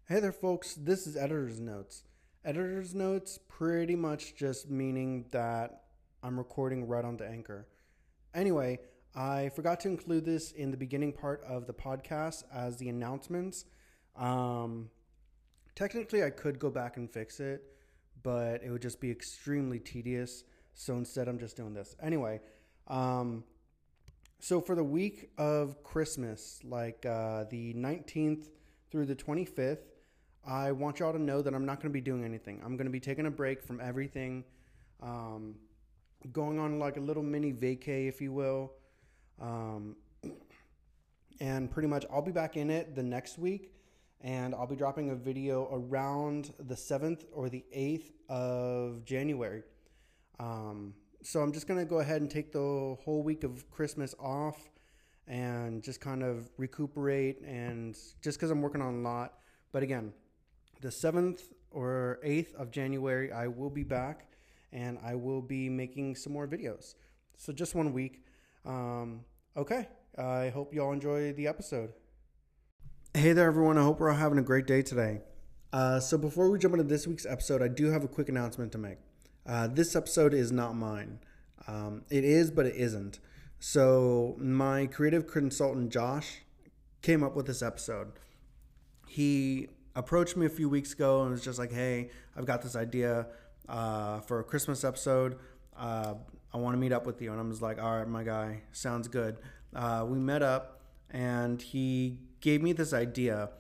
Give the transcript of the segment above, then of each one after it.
Hey there, folks. This is Editor's Notes. Editor's Notes pretty much just meaning that I'm recording right onto Anchor. Anyway, I forgot to include this in the beginning part of the podcast as the announcements. Um, Technically, I could go back and fix it, but it would just be extremely tedious. So instead, I'm just doing this. Anyway, um, so for the week of Christmas, the 19th through the 25th, I want y'all to know that I'm not going to be doing anything. I'm going to be taking a break from everything, um, going on like a little mini vacay, if you will. Um, and pretty much I'll be back in it the next week, and I'll be dropping a video around the 7th or the 8th of January. So I'm just going to go ahead and take the whole week of Christmas off and just kind of recuperate, and just because I'm working on a lot. But again, the 7th or 8th of January, I will be back and I will be making some more videos. So just 1 week. Okay. I hope y'all enjoy the episode. Hey there, everyone. I hope we're all having a great day today. So before we jump into this week's episode, I do have a quick announcement to make. This episode is not mine. It is, but it isn't. So my creative consultant, Josh, came up with this episode. He approached me a few weeks ago and was just like, hey, I've got this idea for a Christmas episode. I want to meet up with you. And I was like, all right, my guy, sounds good. We met up and he gave me this idea.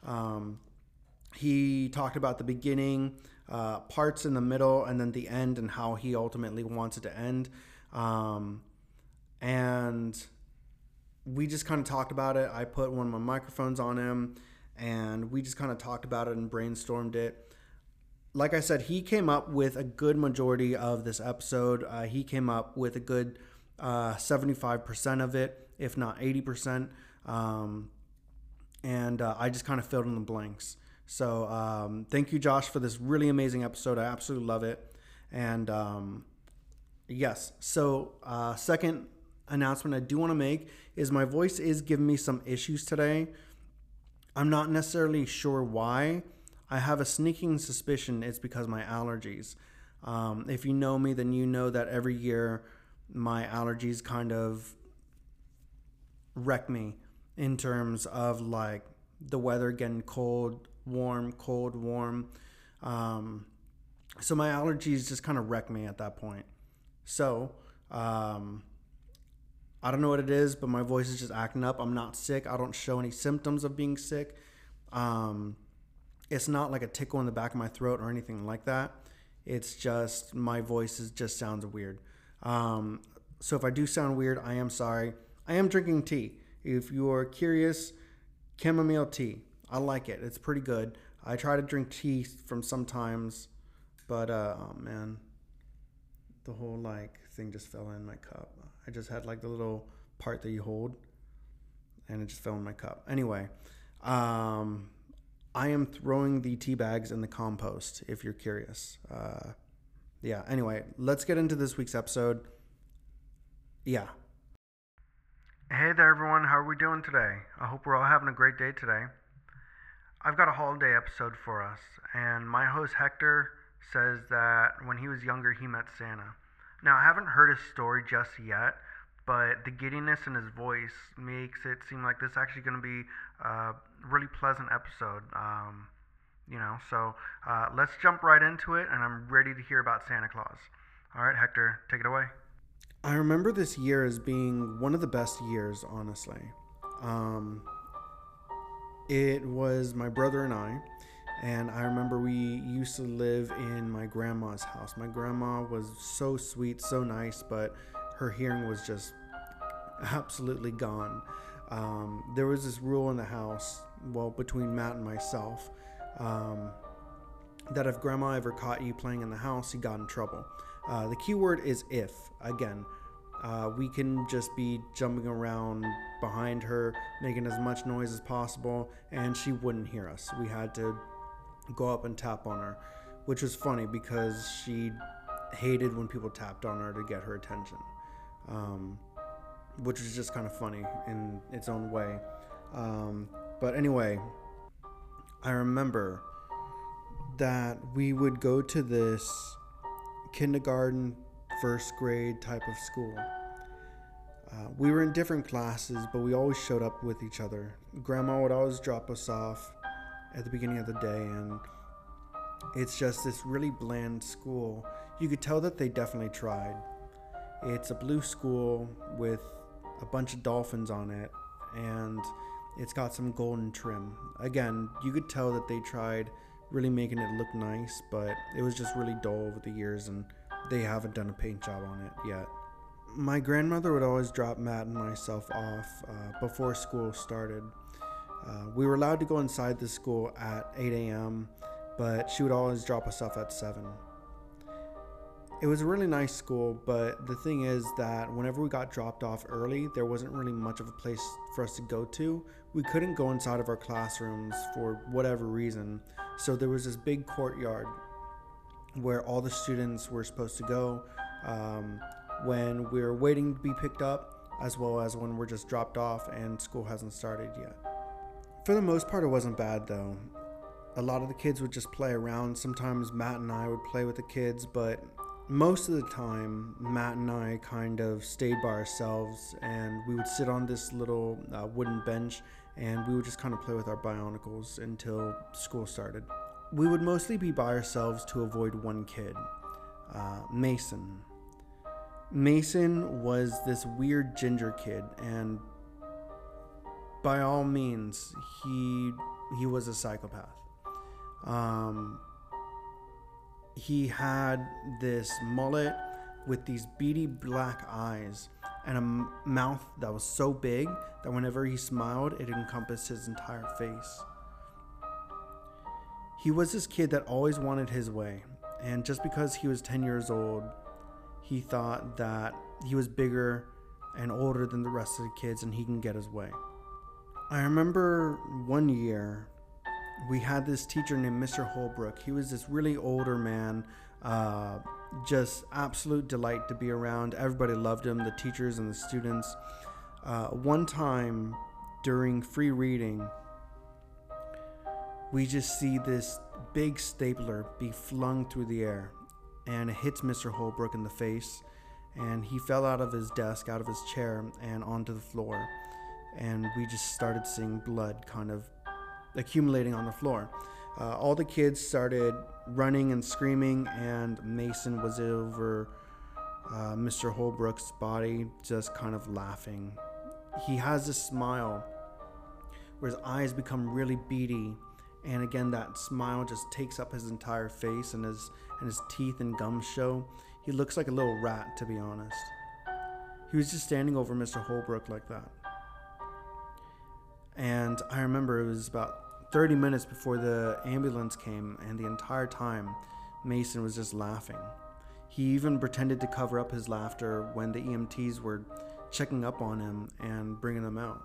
He talked about the beginning, parts in the middle, and then the end, and how he ultimately wants it to end. And we just kind of talked about it. I put one of my microphones on him, and we just kind of talked about it and brainstormed it. Like I said, he came up with a good majority of this episode. He came up with a good 75% of it, if not 80%. And I just kind of filled in the blanks. So thank you, Josh, for this really amazing episode. I absolutely love it. And yes, so second announcement I do want to make is my voice is giving me some issues today. I'm not necessarily sure why. I have a sneaking suspicion it's because of my allergies. If you know me, then you know that every year my allergies kind of wreck me in terms of like the weather getting cold, warm, cold, warm. So my allergies just kind of wreck me at that point. So I don't know what it is, but my voice is just acting up. I'm not sick. I don't show any symptoms of being sick. It's not like a tickle in the back of my throat or anything like that. It's just my voice just sounds weird. So if I do sound weird, I am sorry. I am drinking tea. If you're curious, chamomile tea. I like it. It's pretty good. I try to drink tea from sometimes, but oh man, the whole like thing just fell in my cup. I just had like the little part that you hold, and it just fell in my cup. Anyway, I am throwing the tea bags in the compost if you're curious. Yeah, anyway, let's get into this week's episode. Yeah. Hey there, everyone. How are we doing today? I hope we're all having a great day today. I've got a holiday episode for us, and my host Hector says that when he was younger, he met Santa. Now, I haven't heard his story just yet, but the giddiness in his voice makes it seem like this is actually going to be a really pleasant episode. So let's jump right into it, and I'm ready to hear about Santa Claus. All right, Hector, take it away. I remember this year as being one of the best years, honestly. It was my brother and I remember we used to live in my grandma's house. My grandma was so sweet, so nice, but her hearing was just absolutely gone. There was this rule in the house, well, between Matt and myself, that if grandma ever caught you playing in the house, you got in trouble. The key word is if. Again, we can just be jumping around behind her, making as much noise as possible, and she wouldn't hear us. We had to go up and tap on her, which was funny because she hated when people tapped on her to get her attention, which was just kind of funny in its own way. But anyway, I remember that we would go to this kindergarten, first grade type of school. We were in different classes, but we always showed up with each other. Grandma would always drop us off at the beginning of the day, and it's just this really bland school. You could tell that they definitely tried. It's a blue school with a bunch of dolphins on it, and it's got some golden trim. Again, you could tell that they tried really making it look nice, but it was just really dull over the years, and they haven't done a paint job on it yet. My grandmother would always drop Matt and myself off before school started. We were allowed to go inside the school at 8 a.m., but she would always drop us off at 7. It was a really nice school, but the thing is that whenever we got dropped off early, there wasn't really much of a place for us to go to. We couldn't go inside of our classrooms for whatever reason, so there was this big courtyard where all the students were supposed to go when we were waiting to be picked up, as well as when we're just dropped off and school hasn't started yet. For the most part, it wasn't bad though. A lot of the kids would just play around. Sometimes Matt and I would play with the kids, but most of the time, Matt and I kind of stayed by ourselves, and we would sit on this little wooden bench, and we would just kind of play with our Bionicles until school started. We would mostly be by ourselves to avoid one kid, Mason. Mason was this weird ginger kid, and by all means, he was a psychopath. He had this mullet with these beady black eyes and a mouth that was so big that whenever he smiled, it encompassed his entire face. He was this kid that always wanted his way, and just because he was 10 years old, he thought that he was bigger and older than the rest of the kids and he can get his way. I remember one year we had this teacher named Mr. Holbrook. He was this really older man, just absolute delight to be around. Everybody loved him, the teachers and the students. One time during free reading, we just see this big stapler be flung through the air, and it hits Mr. Holbrook in the face, and he fell out of his desk, out of his chair, and onto the floor. And we just started seeing blood kind of accumulating on the floor. All the kids started running and screaming, and Mason was over Mr. Holbrook's body, just kind of laughing. He has this smile where his eyes become really beady, and again that smile just takes up his entire face, and his teeth and gums show. He looks like a little rat, to be honest. He was just standing over Mr. Holbrook like that. And I remember it was about 30 minutes before the ambulance came, and the entire time Mason was just laughing. He even pretended to cover up his laughter when the EMTs were checking up on him and bringing him out.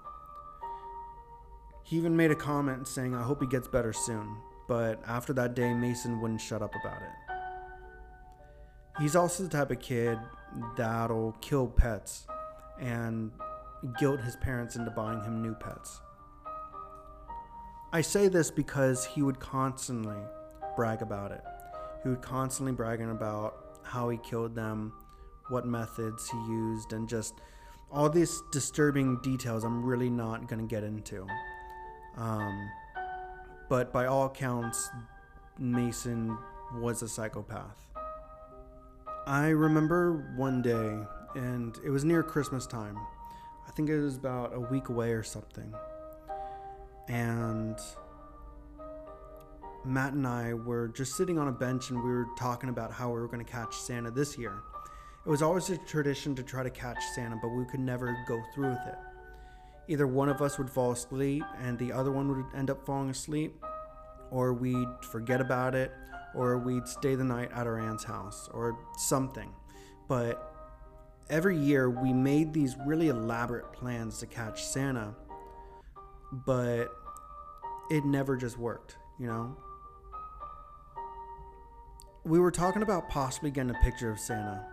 He even made a comment saying, "I hope he gets better soon." But after that day, Mason wouldn't shut up about it. He's also the type of kid that'll kill pets and guilt his parents into buying him new pets. I say this because he would constantly brag about it. He would constantly bragging about how he killed them, what methods he used, and just all these disturbing details I'm really not going to get into. But by all accounts, Mason was a psychopath. I remember one day, and it was near Christmas time. I think it was about a week away or something. And Matt and I were just sitting on a bench, and we were talking about how we were going to catch Santa this year. It was always a tradition to try to catch Santa, but we could never go through with it. Either one of us would fall asleep and the other one would end up falling asleep, or we'd forget about it, or we'd stay the night at our aunt's house or something. But every year we made these really elaborate plans to catch Santa, but it never just worked, you know? We were talking about possibly getting a picture of Santa.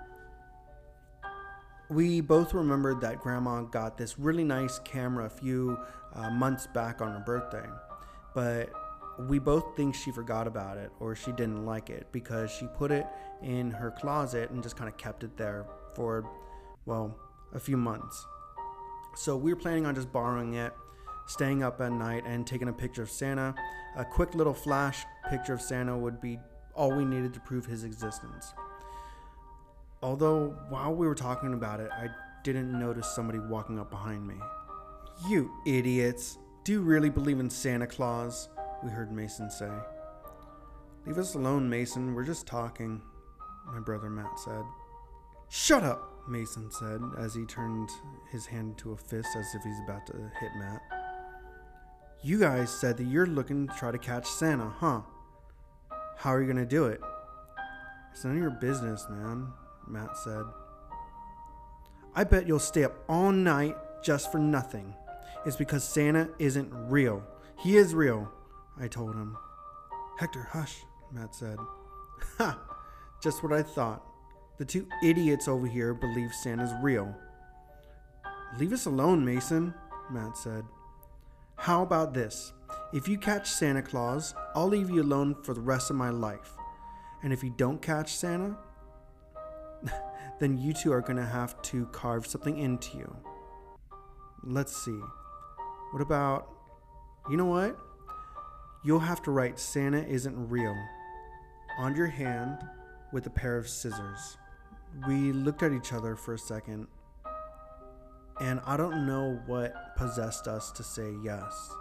We both remembered that Grandma got this really nice camera a few months back on her birthday, but We both think she forgot about it or she didn't like it because she put it in her closet and just kind of kept it there for, well, a few months. So we were planning on just borrowing it, staying up at night, and taking a picture of Santa. A quick little flash picture of Santa would be all we needed to prove his existence. Although, while we were talking about it, I didn't notice somebody walking up behind me. "You idiots! Do you really believe in Santa Claus?" we heard Mason say. "Leave us alone, Mason. We're just talking," my brother Matt said. "Shut up," Mason said as he turned his hand into a fist as if he's about to hit Matt. "You guys said that you're looking to try to catch Santa, huh? How are you going to do it?" "It's none of your business, man," Matt said. "I bet you'll stay up all night just for nothing. It's because Santa isn't real. He is real," I told him. "Hector, hush," Matt said. "Ha! Just what I thought. The two idiots over here believe Santa's real." "Leave us alone, Mason," Matt said. "How about this? If you catch Santa Claus, I'll leave you alone for the rest of my life. And if you don't catch Santa, then you two are going to have to carve something into you. Let's see. What about, you know what? You'll have to write 'Santa isn't real' on your hand with a pair of scissors." We looked at each other for a second, and I don't know what possessed us to say yes.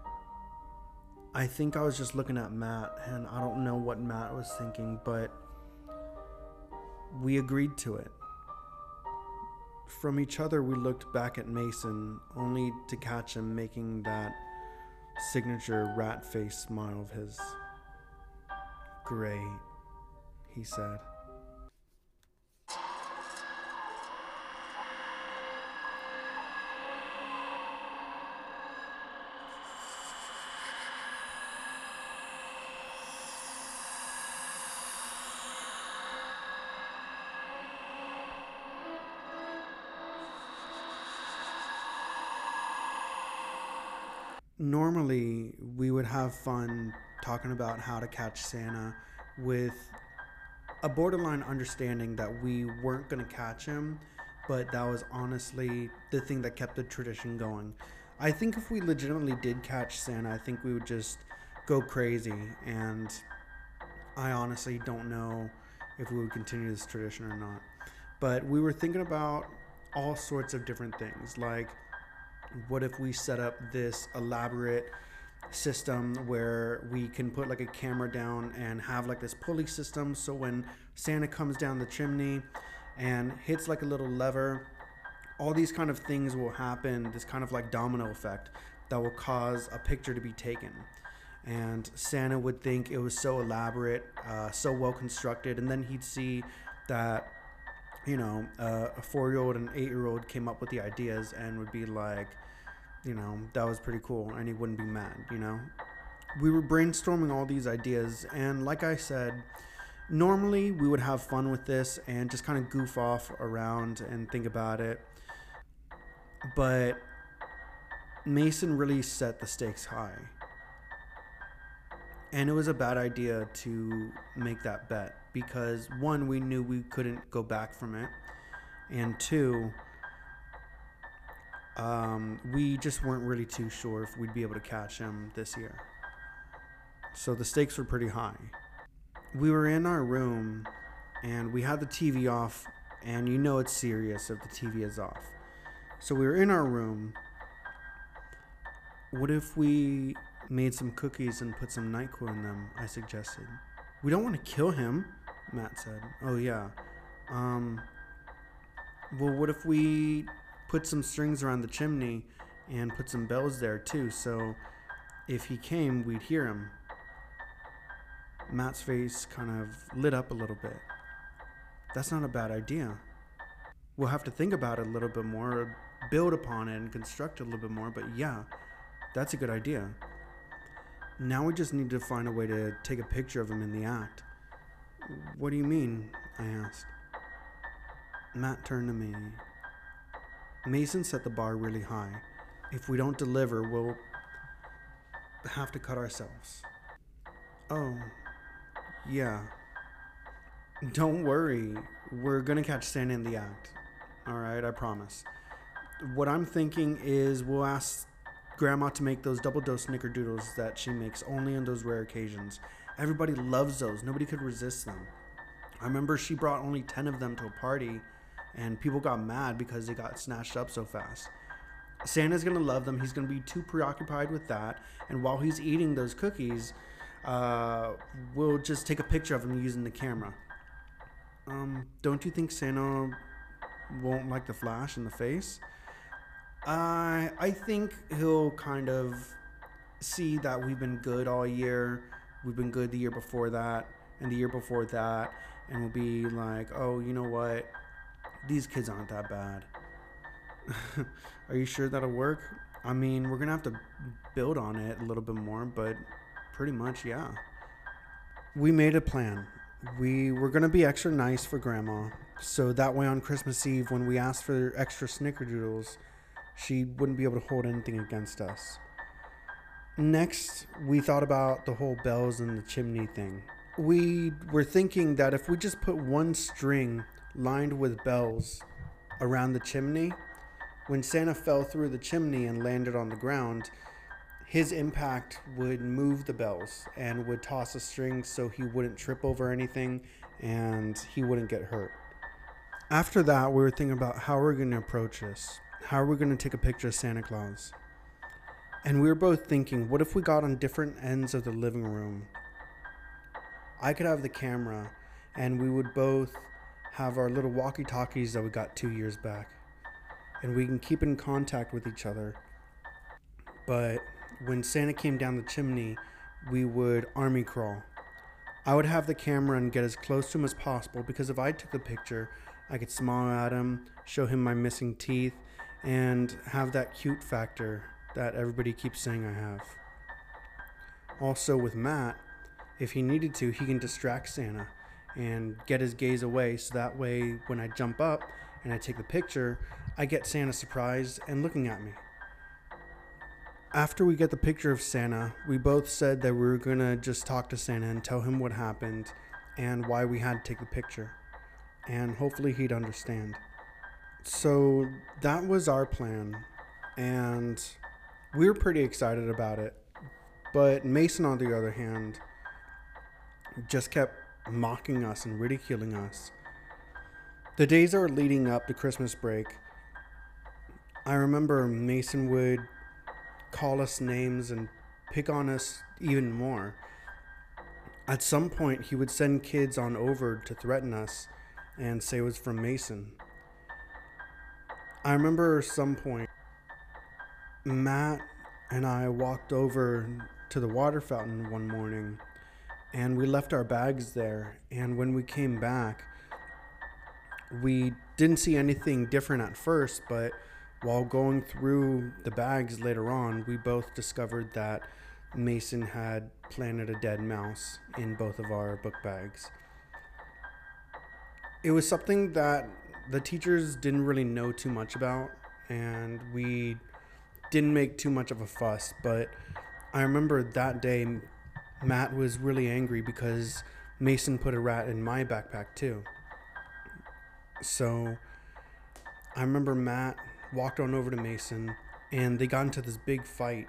I think I was just looking at Matt, and I don't know what Matt was thinking, but we agreed to it. From each other, we looked back at Mason, only to catch him making that signature rat face smile of his. "Great," he said. Normally, we would have fun talking about how to catch Santa with a borderline understanding that we weren't going to catch him, but that was honestly the thing that kept the tradition going. I think if we legitimately did catch Santa, I think we would just go crazy, and I honestly don't know if we would continue this tradition or not. But we were thinking about all sorts of different things, like what if we set up this elaborate system where we can put like a camera down and have like this pulley system, so when Santa comes down the chimney and hits like a little lever, all these kind of things will happen, this kind of like domino effect that will cause a picture to be taken. And Santa would think it was so elaborate, so well constructed, and then he'd see that a 4-year-old and an 8-year-old came up with the ideas and would be like, that was pretty cool, and he wouldn't be mad. We were brainstorming all these ideas, and like I said, normally we would have fun with this and just kind of goof off around and think about it, but Mason really set the stakes high, and it was a bad idea to make that bet because, one, we knew we couldn't go back from it, and two, we just weren't really too sure if we'd be able to catch him this year. So the stakes were pretty high. We were in our room and we had the TV off, and it's serious if the TV is off. So we were in our room. What if we made some cookies and put some NyQuil in them? I suggested. "We don't want to kill him," Matt said. "Oh yeah. Well, what if we put some strings around the chimney and put some bells there too, so if he came, we'd hear him?" Matt's face kind of lit up a little bit. "That's not a bad idea. We'll have to think about it a little bit more, build upon it, and construct it a little bit more, but yeah, that's a good idea. Now we just need to find a way to take a picture of him in the act." "What do you mean?" I asked. Matt turned to me. "Mason set the bar really high. If we don't deliver, we'll have to cut ourselves. Oh, yeah. Don't worry. We're gonna catch Santa in the act. Alright, I promise. What I'm thinking is we'll ask Grandma to make those double dose snickerdoodles that she makes only on those rare occasions. Everybody loves those. Nobody could resist them. I remember she brought only 10 of them to a party, and people got mad because they got snatched up so fast. Santa's gonna love them. He's gonna be too preoccupied with that. And while he's eating those cookies, we'll just take a picture of him using the camera. Don't you think Santa won't like the flash in the face? I think he'll kind of see that we've been good all year. We've been good the year before that, and the year before that, and we'll be like, oh, you know what? These kids aren't that bad. Are you sure that'll work? I mean, we're gonna have to build on it a little bit more, but pretty much, yeah. We made a plan. We were gonna be extra nice for Grandma, so that way on Christmas Eve, when we asked for extra snickerdoodles, she wouldn't be able to hold anything against us. Next, we thought about the whole bells in the chimney thing. We were thinking that if we just put one string lined with bells around the chimney, when Santa fell through the chimney and landed on the ground, his impact would move the bells and would toss a string so he wouldn't trip over anything and he wouldn't get hurt. After that, we were thinking about how we're going to approach this. How are we going to take a picture of Santa Claus? And we were both thinking, what if we got on different ends of the living room? I could have the camera, and we would both have our little walkie-talkies that we got 2 years back. And we can keep in contact with each other. But when Santa came down the chimney, we would army crawl. I would have the camera and get as close to him as possible, because if I took the picture, I could smile at him, show him my missing teeth, and have that cute factor that everybody keeps saying I have. Also with Matt, if he needed to, he can distract Santa and get his gaze away, so that way when I jump up and I take the picture, I get Santa surprised and looking at me. After we get the picture of Santa, we both said that we were gonna just talk to Santa and tell him what happened and why we had to take the picture. And hopefully he'd understand. So that was our plan, and we were pretty excited about it. But Mason, on the other hand, just kept mocking us and ridiculing us. The days that were leading up to Christmas break, I remember Mason would call us names and pick on us even more. At some point, he would send kids on over to threaten us and say it was from Mason. I remember at some point, Matt and I walked over to the water fountain one morning, and we left our bags there. And when we came back, we didn't see anything different at first, but while going through the bags later on, we both discovered that Mason had planted a dead mouse in both of our book bags. It was something that the teachers didn't really know too much about, and we didn't make too much of a fuss, but I remember that day Matt was really angry because Mason put a rat in my backpack too. So I remember Matt walked on over to Mason and they got into this big fight.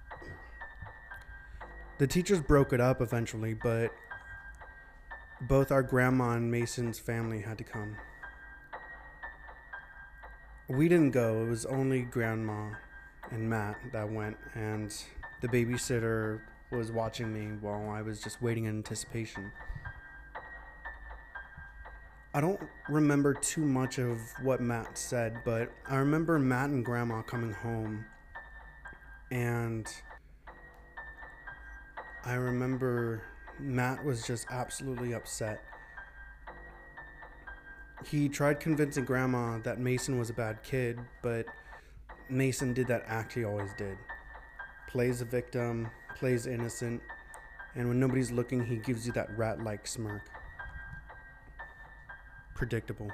The teachers broke it up eventually, but both our grandma and Mason's family had to come. We didn't go. It was only Grandma and Matt that went, and the babysitter was watching me while I was just waiting in anticipation. I don't remember too much of what Matt said, but I remember Matt and Grandma coming home, and I remember Matt was just absolutely upset. He tried convincing Grandma that Mason was a bad kid, but Mason did that act he always did. Plays a victim, plays innocent, and when nobody's looking, he gives you that rat-like smirk. Predictable.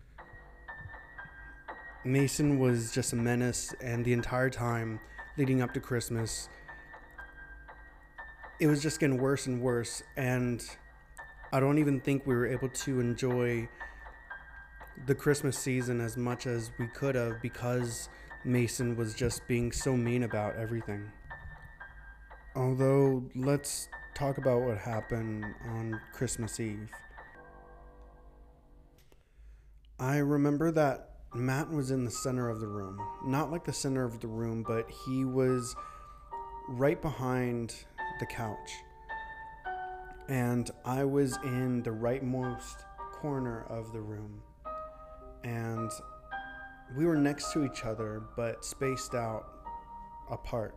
Mason was just a menace, and the entire time leading up to Christmas, it was just getting worse and worse, and I don't even think we were able to enjoy the Christmas season as much as we could have because Mason was just being so mean about everything. Although, let's talk about what happened on Christmas Eve. I remember that Matt was in the center of the room. Not like the center of the room, but he was right behind the couch. And I was in the rightmost corner of the room. And we were next to each other, but spaced out apart.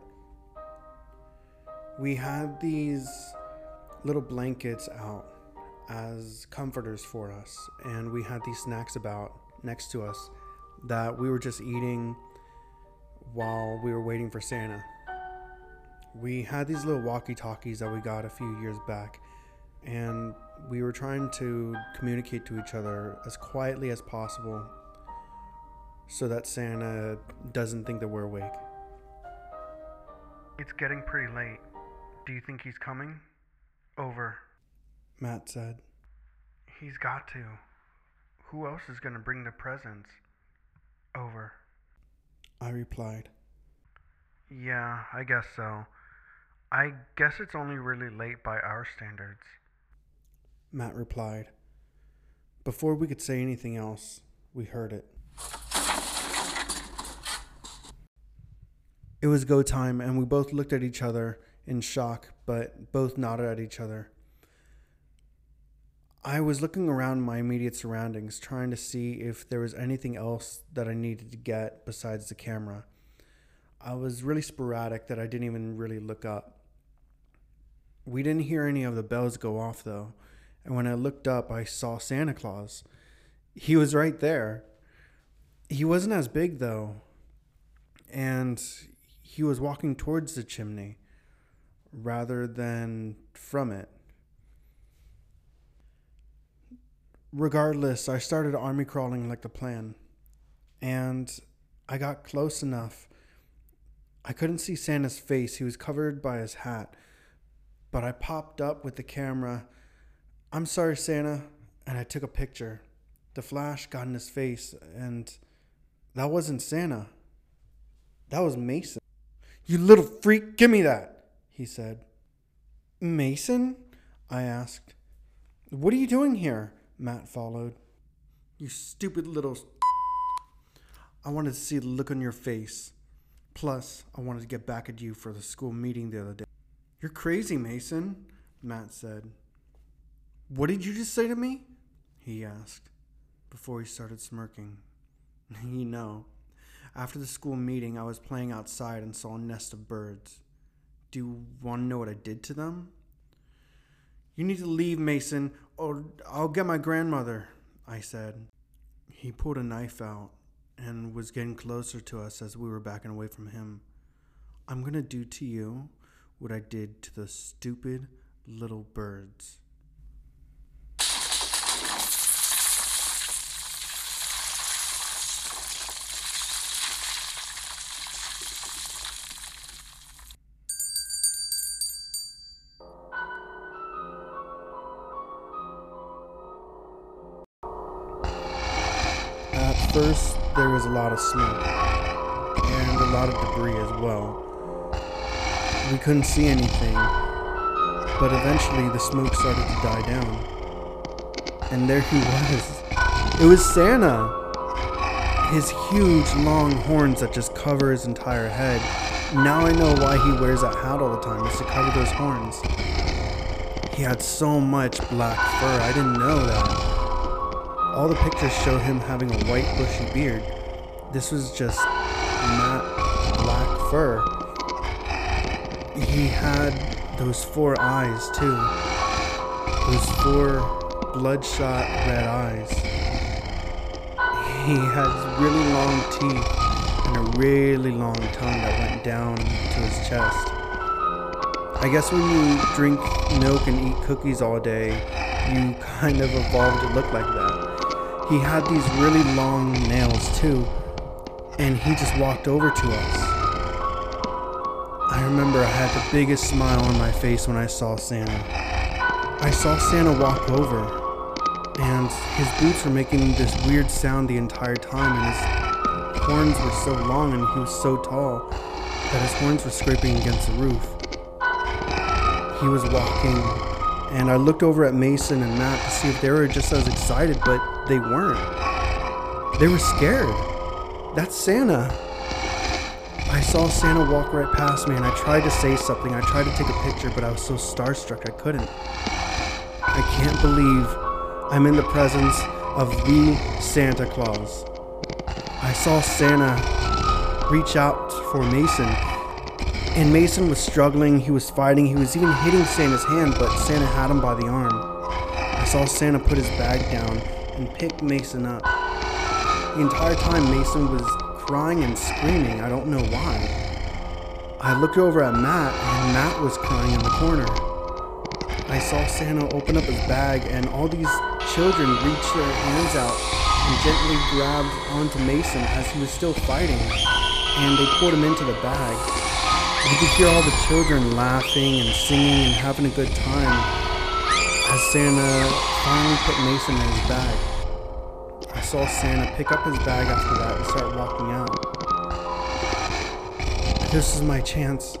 We had these little blankets out as comforters for us, and we had these snacks about next to us that we were just eating while we were waiting for Santa. We had these little walkie-talkies that we got a few years back, and we were trying to communicate to each other as quietly as possible so that Santa doesn't think that we're awake. It's getting pretty late. Do you think he's coming? Over, Matt said. He's got to. Who else is going to bring the presents? Over, I replied. Yeah, I guess so. I guess it's only really late by our standards, Matt replied. Before we could say anything else, we heard it. It was go time, and we both looked at each other in shock, but both nodded at each other. I was looking around my immediate surroundings, trying to see if there was anything else that I needed to get besides the camera. I was really sporadic that I didn't even really look up. We didn't hear any of the bells go off, though, and when I looked up, I saw Santa Claus. He was right there. He wasn't as big, though, and he was walking towards the chimney rather than from it. Regardless, I started army crawling like the plan, and I got close enough. I couldn't see Santa's face. He was covered by his hat, but I popped up with the camera. I'm sorry, Santa, and I took a picture. The flash got in his face, and that wasn't Santa. That was Mason. You little freak, give me that, he said. Mason? I asked. What are you doing here? Matt followed. You stupid little... I wanted to see the look on your face. Plus, I wanted to get back at you for the school meeting the other day. You're crazy, Mason, Matt said. What did you just say to me? He asked, before he started smirking. You know, after the school meeting, I was playing outside and saw a nest of birds. Do you want to know what I did to them? You need to leave, Mason, or I'll get my grandmother, I said. He pulled a knife out and was getting closer to us as we were backing away from him. I'm going to do to you what I did to the stupid little birds. First, there was a lot of smoke and a lot of debris as well. We couldn't see anything, but eventually the smoke started to die down. And there he was. It was Santa! His huge, long horns that just cover his entire head. Now I know why he wears that hat all the time, is to cover those horns. He had so much black fur, I didn't know that. All the pictures show him having a white bushy beard. This was just matte black fur. He had those 4 eyes too. Those 4 bloodshot red eyes. He had really long teeth and a really long tongue that went down to his chest. I guess when you drink milk and eat cookies all day, you kind of evolved to look like that. He had these really long nails too, and he just walked over to us. I remember I had the biggest smile on my face when I saw Santa. I saw Santa walk over, and his boots were making this weird sound the entire time, and his horns were so long and he was so tall that his horns were scraping against the roof. He was walking, and I looked over at Mason and Matt to see if they were just as excited, but they weren't. They were scared. That's Santa. I saw Santa walk right past me, and I tried to say something. I tried to take a picture, but I was so starstruck I couldn't. I can't believe I'm in the presence of the Santa Claus. I saw Santa reach out for Mason, and Mason was struggling. He was fighting. He was even hitting Santa's hand, but Santa had him by the arm. I saw Santa put his bag down and pick Mason up. The entire time Mason was crying and screaming. I don't know why. I looked over at Matt, and Matt was crying in the corner. I saw Santa open up his bag, and all these children reached their hands out and gently grabbed onto Mason as he was still fighting, and they pulled him into the bag. You could hear all the children laughing and singing and having a good time as Santa finally put Mason in his bag. I saw Santa pick up his bag after that and start walking out. This is my chance.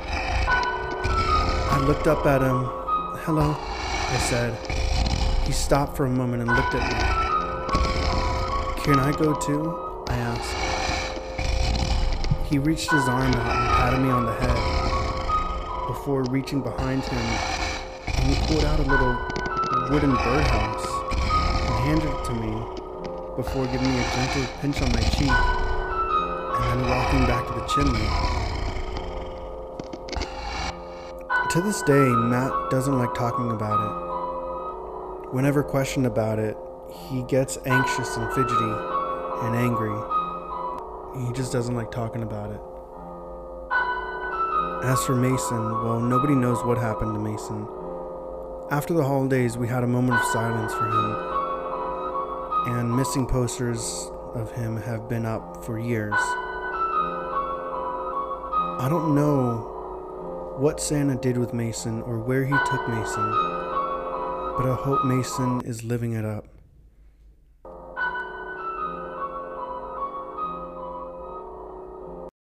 I looked up at him. "Hello," I said. He stopped for a moment and looked at me. "Can I go too?" I asked. He reached his arm out and patted me on the head before reaching behind him, and he pulled out a little wooden birdhouse and handed it to me before giving me a gentle pinch on my cheek and then walking back to the chimney. To this day, Matt doesn't like talking about it. Whenever questioned about it, he gets anxious and fidgety and angry. He just doesn't like talking about it. As for Mason, well, nobody knows what happened to Mason. After the holidays, we had a moment of silence for him, and missing posters of him have been up for years. I don't know what Santa did with Mason or where he took Mason, but I hope Mason is living it up.